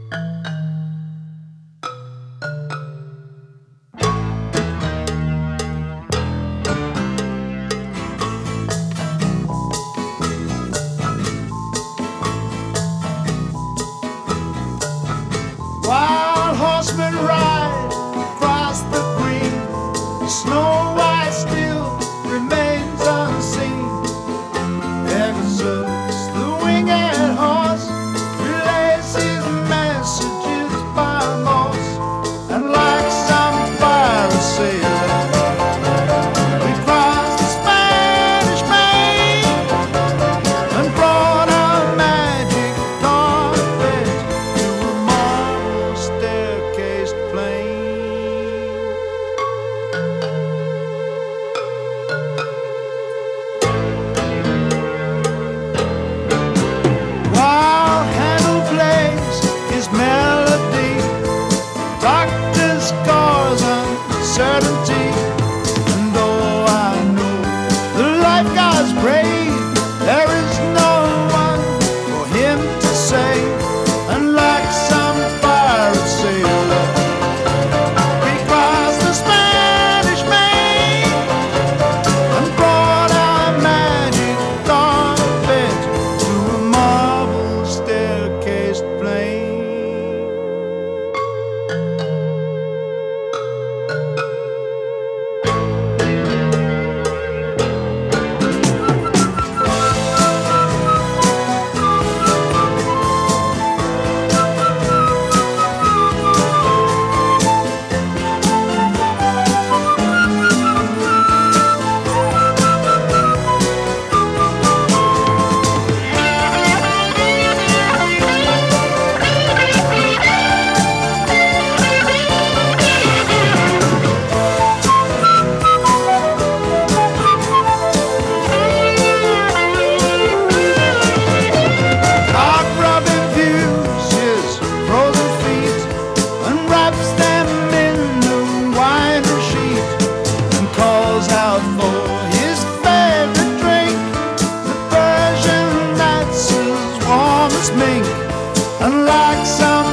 Wild horsemen ride across the green. Snow White still remains unseen. Pegasus, the winged horse, relays his messages by Morse. And like some pirate sailor, we crossed the Spanish Main and brought our magic carpet to a marble staircased plain. While Handel plays his melody, doctor scores uncertainty. And though I know the life God's brave, there is no one for him to save. And like some pirate sailor, we crossed the Spanish Main and brought our magic carpet to a marble staircased plain. Cock Robin views his frozen feet and wraps them in the winding sheet and calls out for his favorite drink, the Persian that's as warm as mink. And like some